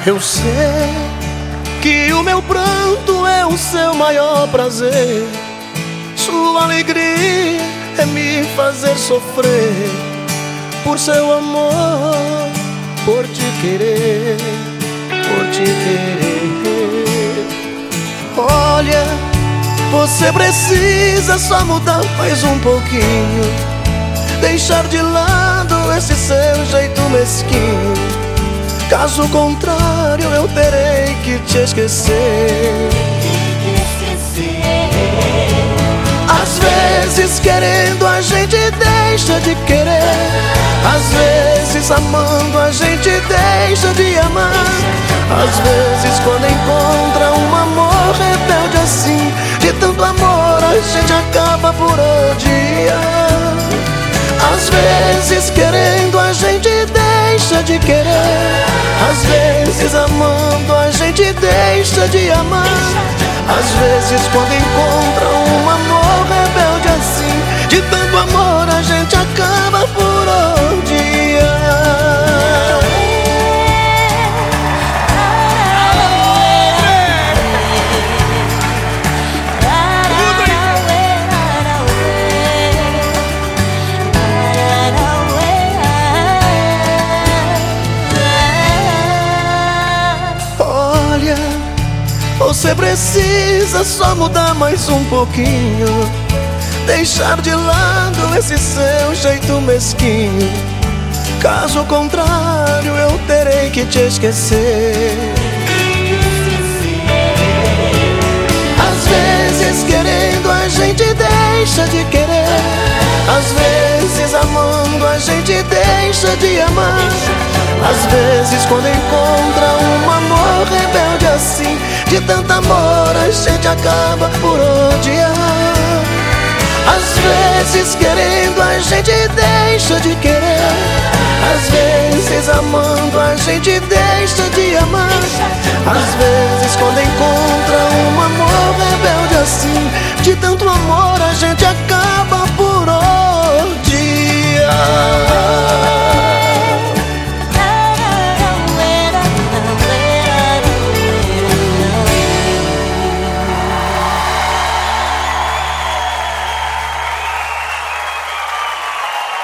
Eu sei que o meu pranto é o seu maior prazer. Sua alegria é me fazer sofrer. Por seu amor, por te querer, por te querer. Olha, você precisa só mudar mais um pouquinho, deixar de lado esse seu jeito mesquinho. Caso contrário, eu terei que te esquecer. Às vezes querendo a gente deixa de querer. Às vezes amando a gente deixa de amar. Às vezes quando encontra um amor rebelde assim, de tanto amor a gente acaba por odiar. Às vezes querendo a gente deixa de querer. Às vezes amando a gente deixa de amar. Às vezes quando encontra um amor rebelde assim, de tanto amor a gente acaba por odiar. Você precisa só mudar mais um pouquinho, deixar de lado esse seu jeito mesquinho. Caso contrário, eu terei que te esquecer. Às vezes querendo a gente deixa de querer. Às vezes amando a gente deixa de amar. Às vezes quando encontra um amor rebelde assim, de tanto amor a gente acaba por odiar. Às vezes querendo a gente deixa de querer. Às vezes amando a gente deixa de amar. Às vezes quando encontra um amor rebelde assim, de tanto amor a gente acaba